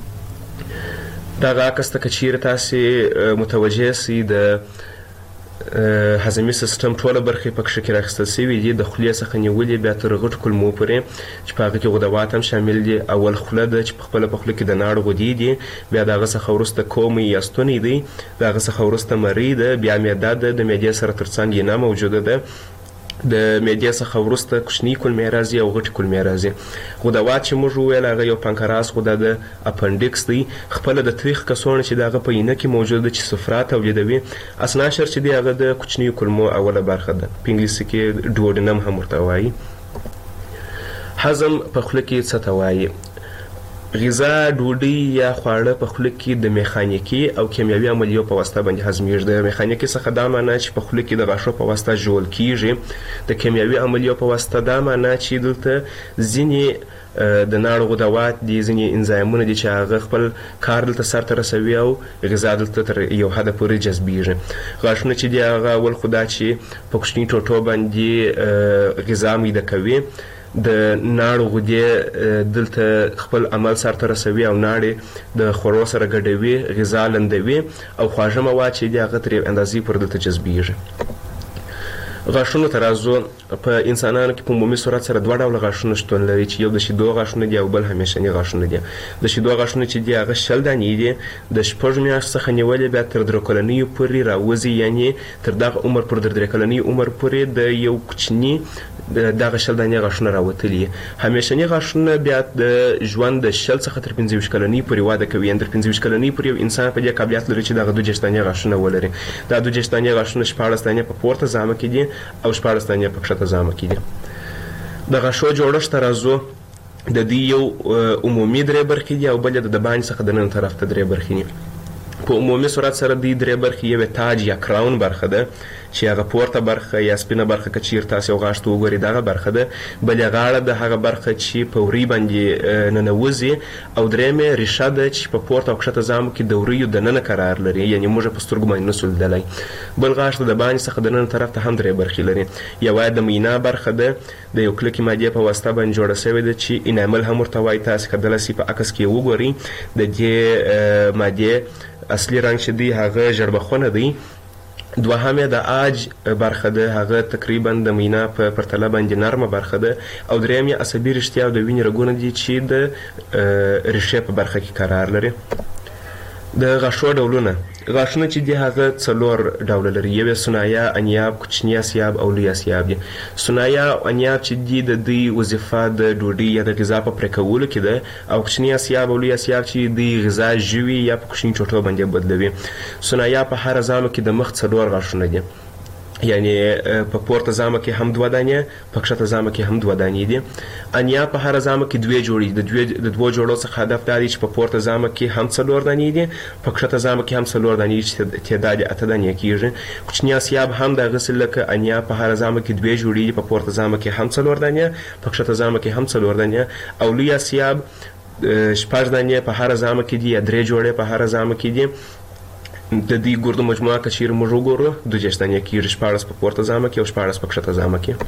دغه عکس ته که چیرې تاسې متوجه سئ د هضمي سیستم ټوله برخې پکې کې راخیستل شوي دي، د خولې څخه نیولې بیا تر غټو کولمو پورې چې په هغه کې غدوات هم شامل دي. اول خوله ده چې په خپله په خوله کې د ناړو غدې دي، بیا د هغه څخه وروسته کومې یا ستونی دی، د هغه څخه وروسته مرۍ ده، بیا معده ده، د معدې سره تر څنګ ینه موجوده ده، د معدې څخه وروسته کوچني کولمې راځي او غټي کولمې راځي. غدوات چې موږ وویل هغه یو پانکراس غده ده، اپنډکس دی، خپله د تریخ کڅوړه چې د هغه په اینه کې موجوده ده چې صفرا تولیدوي. اسناشر چې دی هغه د کوچنیو کولمو اوله برخه ده، په انګلیسي کې ډوډنم هم ورته وایي. هضم په خوله کې څه ته وایي؟ غذا، ډوډۍ یا خواړه په خوله کې د میخانیکي او کیمیاوي عملیو په واسطه باندې هضمیږي. د میخانیکي څخه دا معنی چې په خوله کې د غاښو په واسطه ژوول کیږي. د کیمیاوي عملیو په واسطه دا معنی چې دلته ځینې د ناړو غدوات دي، ځینې انزایمونه دي چې هغه خپل کار دلته سرته رسوي او غذا دلته تر یو حده پورې جذبیږي. غاښونه چې دي هغه اول خو دا چې په کوچني ټوټو باندې غذا میده کوي، د ناړو غدې دلته خپل عمل سرته رسوي او ناړې د خوړو سره ګډوي، غذا لندوي او خواږه مواد چې دي هغه تر اندازې پورې دلته جذبیږي. غاښونو ته راځو. په انسانانو کې په عمومي صورت سره دوه ډوله غاښونه شتون لري چې یو د شیدو غاښونه دي او بل همیشني غاښونه دي. د شیدو غاښونه چې دي هغه 20 دانې دي، د 6 میاشتو څخه نیولې بیا تر 3 کلنیو پورې راوځي، یعنی تر دغه عمر پورې، تر 3 کلنۍ عمر پورې د یو کوچني دغه 20 دانې غاښونه راوتلي. همیشني غاښونه بیا د ژوند د 20 څخه تر 25 کلنۍ پورې واده کوي، یعنی تر 25 کلنۍ پورې یو انسان په دې قابلیت لري چې دغه 22 دانې غاښونه ولري. دا 22 دانې غاښونه 14 دانې په پورته ځامه کې دي او 14 دانې په کښته ځامه کې دي. د غاښو جوړښت ته راځو. د دې یو عمومي 3 برخې دي او بل د باندې څخه د نن طرف ته 3 برخې دي. په عمومي صورت سره د 3 برخې یو تاج یا کراون برخه ده چې هغه پورته برخه یا سپینه برخه که چیرته تاسو یو غاښ ته وګورئ دغه برخه ده، بلې غاړه د هغه برخه چې په وری باندې ننوځي، او درېیمې ریشه ده چې په پورته او کښته ځامو کې د وریو دننه قرار لري، یعنی موږ په سترګو باندې نسو لیدلی. بل غاښ د باندې څخه د نن طرف ته هم 3 برخې لري. یوه د مینا برخه ده، د یو کلکې مادې په واسطه باندې جوړه شوې ده چې انامل هم ورته وایي. تاسو کدلی سي په عکس کې وګورئ د دې مادې اصلي رنګ چې دی هغه ژړبخونه دی. دوهمه د آج برخه ده، هغه تقریبا د مینا په پرتله باندې نرمه برخه ده. او درېیم یې عصبي رشتیا او د وینې رګونه دي چې د ریښې په برخه کې قرار لري. د غاښو ډولونه. غاښونه چې دي هغه 4 ډوله لري. یو یې ثنایا، انیاب، کوچني اسیاب او لوی اسیاب دي. ثنایا او انیاب چې دي د دوی وظیفه د ډوډۍ یا د غذا په پرې کولو کې ده، او کوچني اسیاب او لوی اسیاب چې د غذا ژوي یا په کوچني ټوټو باندې بدلوي. ثنایا په هر ځامو کې د مخ 4 غاښونه دي، یعنی په پورته ځامه کې هم 2 دانې، په کښته ځامه کې هم 2 دانې دي. انیا په هر ځامه کې 2 جوړې دي. د 2 جوړو څخه هدف دا دی چې په پورته ځامه کې هم 4 دانې دي، په کښته ځامه کې هم 4 دانې چې تعداد 8 دانې کیږي. کوچني اسیاب هم د غسل لکه انیا په هر ځامه کې 2 جوړې دي، په پورته ځامه کې هم 4 دانې، په کښته ځامه کې هم 4 دانې. او لوی اسیاب 6 دانې په هر ځامه کې دي یا 3 جوړې په هر ځامه کې دي. د دې ګردو مجموعه که چیرې موږ وګورو 2 دانې کیږي، 14 په پورته ځامه کې او 14 په کښته ځامه کې.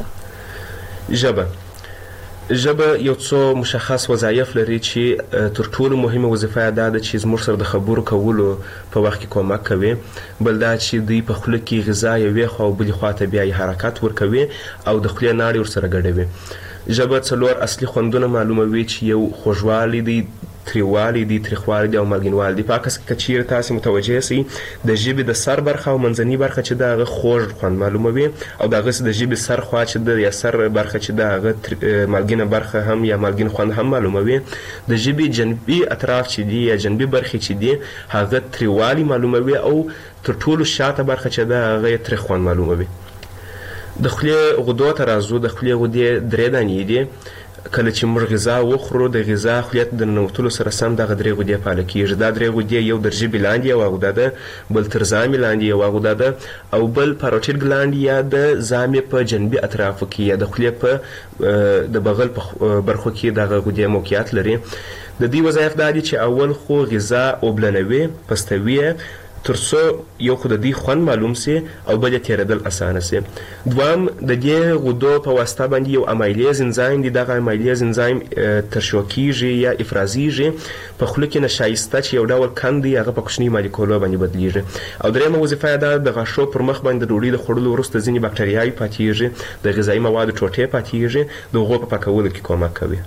ژبه یو څو مشخص وظایف لري چې تر ټولو مهمه وظیفه یې دا ده چې زموږ سره د خبرو کولو په وخت کې کومک کوي. بل دا چې دوی په خوله کې غذا یوې خوا او بلې خوا ته بیا یې حرکت ورکوي او د خولې ناړې ورسره ګډوي. ژبه 4 اصلي خوندونه معلوموي چې یو خوږوالی دی، تریوالی دی، تریخوالی دی او مالګینوالی دی. په عکس کې که چیرې تاسې متوجه سئ د ژبې د سر برخه او منځنۍ برخه چې ده هغه خوږ خوند معلوموي، او دغسې د ژبې سر خوا چې ده یا سر برخه چې ده هغه مالګینه برخه هم یا مالګین خوند هم معلوموي. د ژبې جنبي اطراف چې دي یا جنبي برخې چې دي هغه تریوالی معلوموي، او تر ټولو شاته برخه چې ده هغه تریخ خوند معلوموي. د خولې غدو ته راځو. د خولې غدې 3 دانې دي. کله چې موږ غذا وخورو د غذا خولې ته د ننوتلو سره سم دغه 3 غدې فعاله کیږي. دا 3 غدې یو در ژبې لاندې یوه غده ده، بل تر زامې لاندې یوه غده ده، او بل پاروټیډ ګلاند یا د زامې په جنبي اطرافو کې یا د خولې په د بغل په برخو کې دغه غدې موقعیت لري. د دې وظایف دا دي چې اول خو غذا اوبلنوي، پستوي، ترڅو یو خو د دې خوند معلوم سي او بل یې تېرېدل اسانه سي. دوام د دې غدو په واسطه باندې یو امایلیز انزایم دی. دغه امایلیز انزایم ترشح کیږي یا افرازیږي په خوله کې نشایسته چې یو ډول کند دی هغه په کوچني مالیکولو باندې بدلیږي. او درېیمه وظیفه یې دا د غاښو پر مخ باندې د ډوډۍ د خوړلو وروسته ځینې بکټریاوې پاتېږي، د غذایي موادو ټوټې پاتېږي، د هغو په پاکولو کې کومک کوي.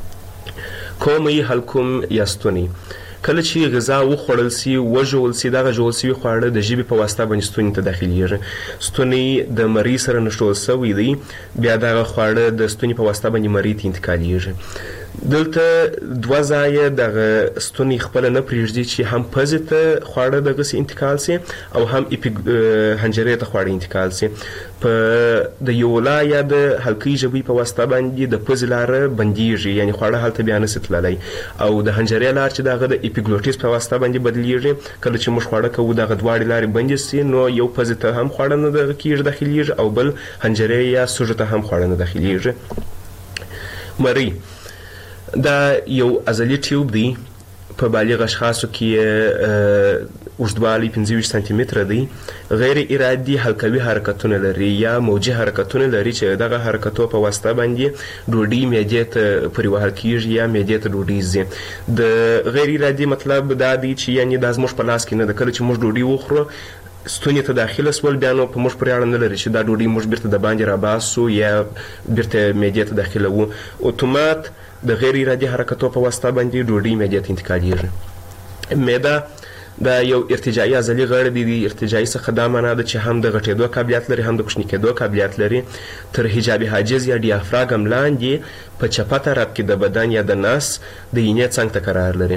کومې حلقوم یا ستونی. کله چې غذا وخوړل سي وژول سي دغه ژول سوي خواړه د ژبې په واسطه باندې ستوني ته داخليږي. ستوني د مری سره نښلول سوی دی، بیا دغه خواړه د ستوني په واسطه باندې مری ته انتقالېږي. دلته 2 ځایه دغه ستوني خپل نه پرېږدي چې هم پزې ته خواړه دغسې انتقال سي او هم حنجرې ته خواړه انتقال سي. په د یولا یا د حلقې ژبې په واسطه باندې د پزې لاره بندیږي، یعنی خواړه هلته بیا نسي تللی، او د حنجرې لار چې دغه د اپیګلوټیس په واسطه باندې بدلیږي. کله چې موږ خواړه کوو دغه دواړې لارې بندې سي نو یو پزې ته هم خواړه نه دغه کېږي داخلیږي او بل حنجرې یا سوژه ته هم خواړه نه داخلیږي. مرۍ دا یو عضلي ټیوب دی. په بالغ اشخاصو کې اوږدوالی 25 سانتي متره دی. غیر ارادي حلقوي حرکتونه لري یا موجي حرکتونه لري چې دغه حرکتو په واسطه باندې ډوډۍ معدې ته پورې وهل کیږي یا معدې ته ډوډۍ ځي. د غیر ارادي مطلب دا دی چې یعنی دا زموږ په لاس کې نه ده. کله چې موږ ډوډۍ وخورو ستوني ته داخله سول بیا نو په موږ پورې اړه نه لري چې دا ډوډۍ موږ بیرته د باندې راباسو یا بیرته معدې ته داخله وو. اتومات د غیر ارادي حرکتو په واسطه باندې ډوډۍ معدې ته انتقالېږي. معده دا یو ارتجاعي عضلي غړی دی. ارتجاعي څخه دا معنا ده چې هم د غټېدو قابلیت لري هم د کوچني کېدو قابلیت لري. تر حجاب حاجز یا ډیافراګم لاندې په چپه طرف کې د بدن یا د نس د اینې څنګ ته قرار لري.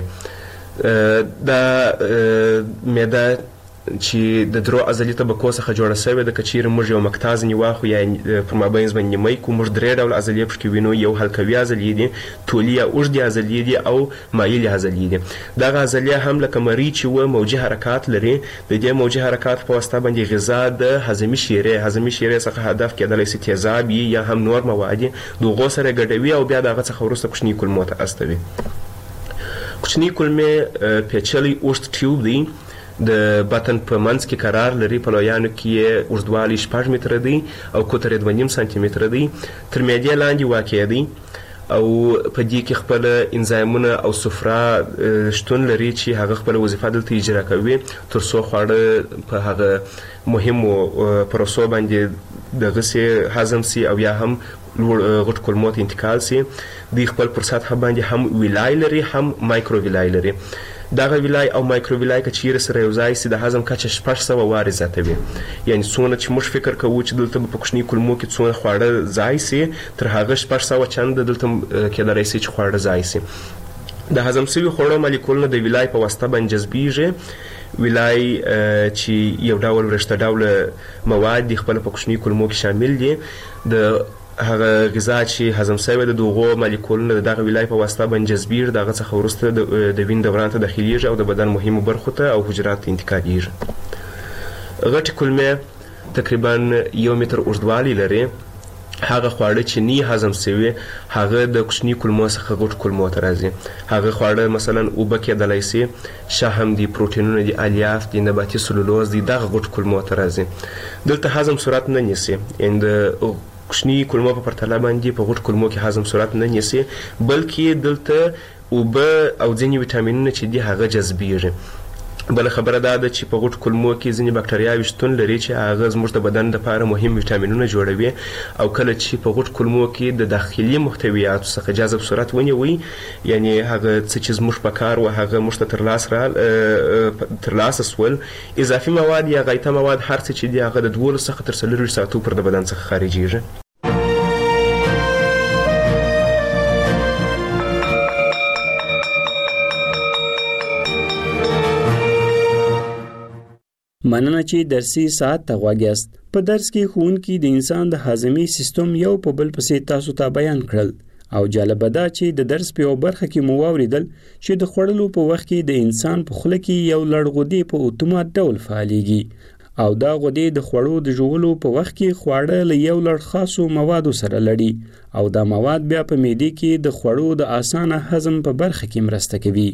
دا معده چې د درو عضلي طبقو څخه جوړه شوې ده. که چیرې موږ یو مقطع ځینې واخلو یا پر مابینځ باندې نیمۍ کړو موږ درې ډوله عضلې پکې وینو. یو حلقوي عضلې دي، طولي یا اوږدې عضلې دي او مایلې عضلې دي. دغه عضلې هم لکه مرۍ چې وه موجي حرکات لري. د دې موجي حرکات په واسطه باندې غذا د هضمي شیرې څخه هدف کېدلی شي تیزاب یا هم نور مواد د هغو سره ګډوي او بیا د هغه څخه وروسته کوچني کولمو ته استوي. کوچني کولمې پیچلی اوږد ټیوب دی. د بطن په منځ کې قرار لري. په لویانو کې یې اوږدوالی 6 متره دی او قطر یې 2.5 سانتي متره دی. تر معدې لاندې واقع دی او په دې کې خپل انزایمونه او صفرا شتون لري چې هغه خپل وظیفه دلته اجرا کوي تر څو خواړه په هغه مهمو پروسو باندې دغه سي هضم سي او یا هم غټ کولمو ته انتقال سي. دوی خپل پر سطح باندې هم ویلای لري هم مایکرو ویلای لري. دغه ویلای او مایکرو ویلای که چیرې سره یو ځای سي د هضم کچه 600 وارې زیاتوي. یعنی څونه چې موږ فکر کوو چې دلته په کوچني کولمو کې څونه خواړه ځای سي تر هغه 600 چنده دلته کېدلی سي چې خواړه ځای سي. د هضم شوي خوړو مالیکولونه د ویلای په واسطه باندې جذبیږي. ویلای چې یو ډول ورشته ډوله مواد دي خپل په کوچني کولمو کې شامل دي. د هغه غذا چې هضم شوی د دغو مالیکولونو د دغه ویلای په واسطه باندې جذبیږي. د هغه څخه وروسته د وینې دوران ته داخلیږي او د بدن مهمو برخو ته او حجراتو ته انتقالېږي. غټې کولمې تقریبا 1 متر اوږدوالی لري. هغه خواړه چې نه هضم شوي هغه د کوچني کولمو څخه غټ کولمو ته راځي. هغه خواړه مثلا اوبه کېدلی سي، شحم دي، پروټینونه دي، الیاف دي، نباتي سلولوز دي، دغه غټ کولمو ته راځي. دلته هضم صورت نه نیسي. یعنې د کوچني کولمو په پرتله باندې په غټ کولمو کې هضم صورت نه نیسي بلکې دلته اوبه او ځینې ویټامینونه چې دي هغه جذبیږي. بله خبره دا ده چې په غټ کولمو کې ځینې بکټریاوې شتون لري چې هغه زموږ د بدن لپاره مهم ویټامینونه جوړوي او کله چې په غټ کولمو کې د داخلي محتویاتو څخه جذب صورت ونیوي یعنی هغه څه چې زموږ په کار و هغه موږ ته ترلاسه سول اضافي مواد یا غایطه مواد هر څه چې دي هغه د 12 څخه تر 24 ساعتو پر د بدن څخه خارجيږي. مننه چې درسي ساعت ته غواګیاست. په درس کې ښوونکي د انسان د هاضمي سیستم یو په بل پسې تاسو ته بیان کړل او جالبه ده چې د درس په یو برخه کې مو واوریدل چې د خوړلو په وخت کې د انسان په خوله کې یو لړ غدې په اتومات ډول فعالېږي او دا غدې د خوړو د ژوولو په وخت کې خواړه له یو لړ خاصو موادو سره لړي او دا مواد بیا په معدې کې د خوړو د اسانه هضم په برخه کې مرسته کوي.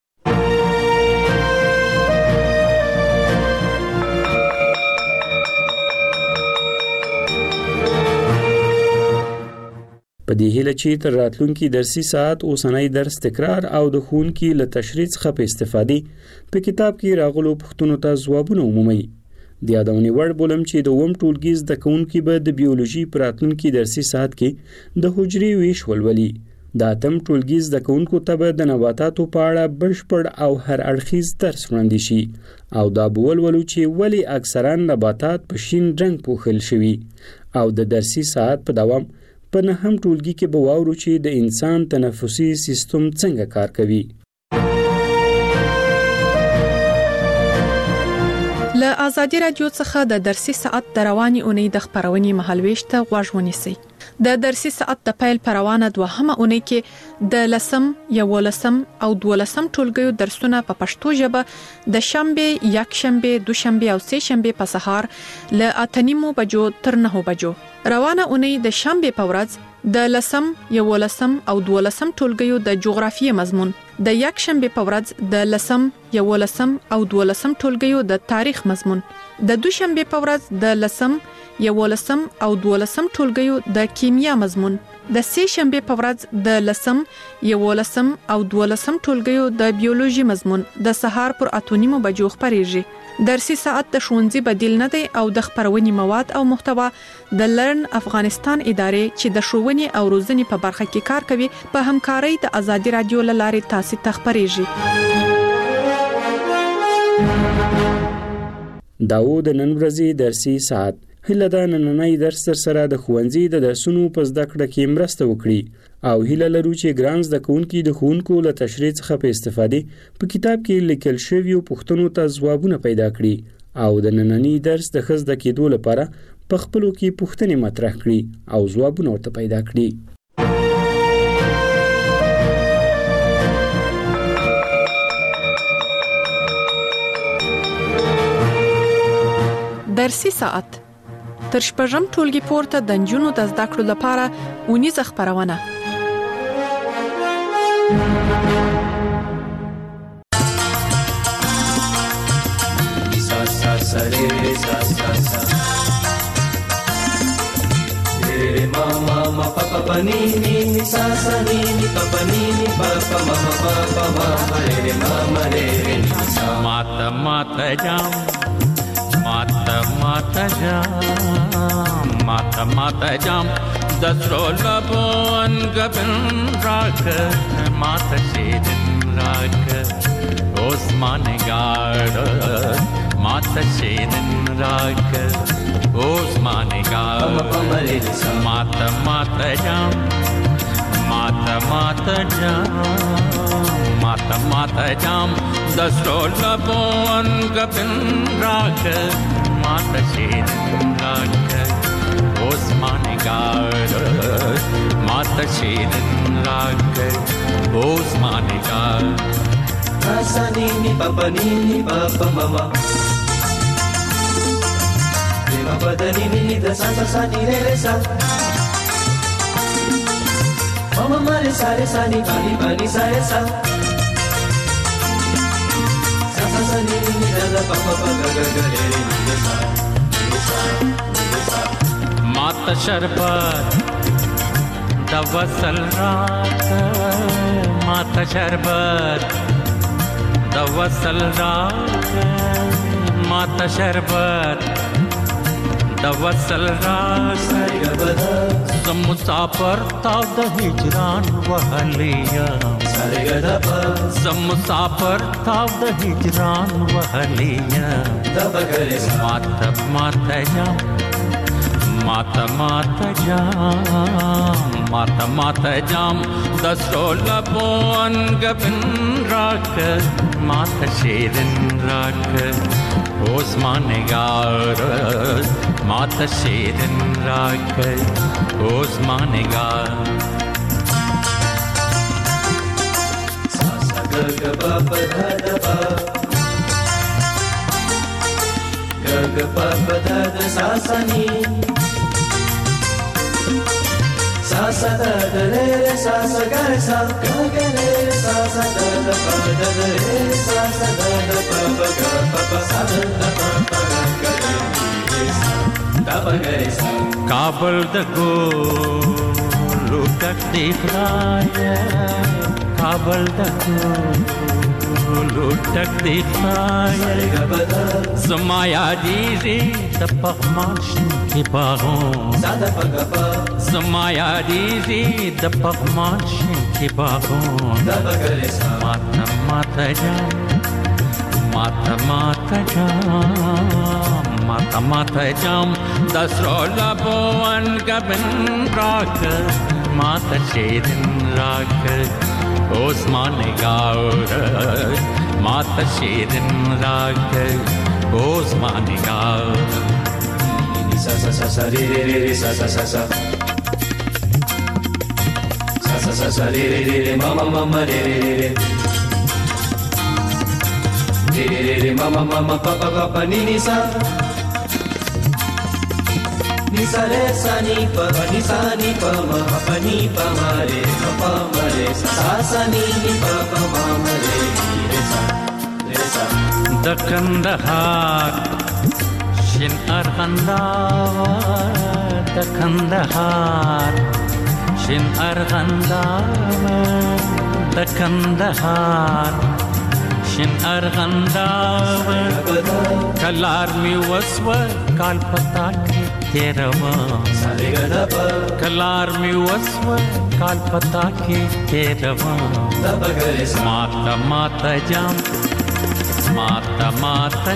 په دې هیله چې تر راتلونکي درسي ساعت اوسنۍ درس تکرار او د ښوونکي له تشریح څخه په استفادې په کتاب کې راغلو پوښتنو ته ځوابونه ومومئ. د یادونې وړ بولم چې د اووم ټولګي زده کوونکي به د بیولوژي په راتلونکي درسي ساعت کې د حجرې ویش ولولي. د اتم ټولګي زده کوونکو ته به د نباتاتو په اړه بشپړ او هر اړخیز درس وړاندې شي او دا به ولولو چې ولې اکثرا نباتات په شین رنګ پوښل شوي او د درسي ساعت په دوام په نهم ټولګي کې به واورو چې د انسان تنفسي سیستم څنګه کار کوي. له آزادي رادیو څخه د درسي ساعت د رواني اونۍ د خبرونې مهالويش ته غوږ ونیسئ. د درسي ساعت د پیل پروانه دوهمه اونۍ کې د 10 11 او 12 ټولګیو درسونه په پښتو ژبه د شنبه، یکشنبه، دوشنبه او سه شنبه په سهار له 8:30 بجو تر 9 بجو. روانه اونۍ د شنبه په ورځ د لسم، یولسم او دولسم ټولګیو د جغرافیې مضمون، د یک شنبه په ورځ د لسم، یولسم او دولسم ټولګیو د تاریخ مضمون، د دوشنبه په ورځ د لسم، یولسم او دولسم ټولګیو د کیمیا مضمون، د سه شنبه په ورځ د لسم، یولسم او دولسم ټولګیو د بیولوژي مضمون د سهار پر 8:30 بجو خبريږي. درسي ساعت د ښوونځي بدیل نه دی او د خبرونې مواد او محتوا د لرن افغانستان ادارې چې د ښوونې او روزنې په برخه کې کار کوي په همکارۍ د ازادي رادیو لارې تاسو ته خبريږي. داوود نن ورځې درسي ساعت هله دا نننۍ درس سره د ښوونځي د درسونو په زده کړه کې مرسته وکړي او هله لرو چې ګران زده کوونکي د ښوونکو له تشریح څخه په استفادې په کتاب کې لیکل شویو پوښتنو ته ځوابونه پیدا کړي او د نننۍ درس د ښه زده کېدو لپاره په خپلو کې پوښتنې مطرح کړي او ځوابونه ورته پیدا کړي. درسي ساعت تر شپږم ټولګي پورته د نجونو د زده کړو لپاره اونیزه خبرونه. سا سا سا رے سا سا سا رے ما ما ما پا پا پا نی نی نی سا سا نی نی پا پا نی نی پا پا ما ما پا پا ما رے ما ما رے رے نی سا ماتا ماتا جام ماتا ماتا جام ماتا ماتا جام دسرو لبون گبن راک ماتا شیدن راک عثمان گارد ماتا شیدن راک عثمان گارد ماتا ماتا جام ماتا ماتا جام ماتا ماتا جام دسرو لبون گبن راک ماتا شیدن راک عثمان گارد ماتا شیدن راک عثمان گارد سا نی نی پا نی نی پا ماما ری ما پا دا نی نی دا سا سا سا نی رے رے سا ماما ما رے سا نی پا نی سا رے سا سا سا سا نی نی دا دا پا پا گا گا گا رے رے نی دا سا نی سا نی سا ماتا شربت دا وصل رات ماتا شربت دا وصل رات ماتا شربت دا وصل رات زم مسافر تا دا هجران وحلیا زم مسافر تا دا هجران وحلیا ماتا ماتا جام ماتا ماتا جام ماتا ماتا جام دسرو لبون گبن راک ماتا شیرن راک عثمان گارد ماتا شیرن راک عثمان گارد سا سا گا گا با پا دا دا با گا گا با پا دا دا سا سا نی sa sa da da re re sa sa ga re sa ga ga re re sa sa da da pa da da re sa sa da da pa pa ga pa pa sa da da pa pa ga ga re sa da pa ga re sa काबल द गोलू तक दिख रहा है काबल द गोलू तक दिख रहा है ज़माया दीज़ी दपकमाश की बाहों ज़माया दीज़ी दपकमाश की बाहों माता माता जाम माता माता जाम माता माता जाम दसरो लबोन गबन राक माता शेरन राक ओस्मान गाउर माता शेरन राक ओस्मान गाउर सा सा सा सा रे रे रे सा सा सा सा सा सा सा सा रे रे रे मा मा मा मा रे रे रे रे रे रे मा मा मा मा pa pa pa pa ni ni sa ni sa re sa ni pa ni sa ni pa ma pa ni pa ma re sa ni pa pa ma re re sa د کندهار شین ارغنداور د کندهار شین ارغنداور د کندهار شین ارغنداور کلار می وسو کال پتا کې تیروا کلار می وسو کال پتا کې تیروا ماتا ماتا جام माता माता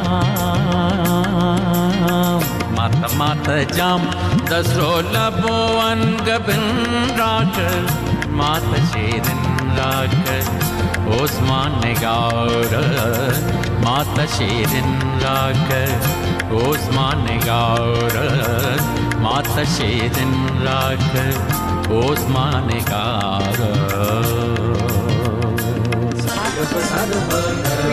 जाम माता माता जाम दसरो लबोवन गबन राकर माता शेरन राकर ओस्मान गार माता शेरन राकर ओस्मान गार माता शेरन राकर ओस्मान गार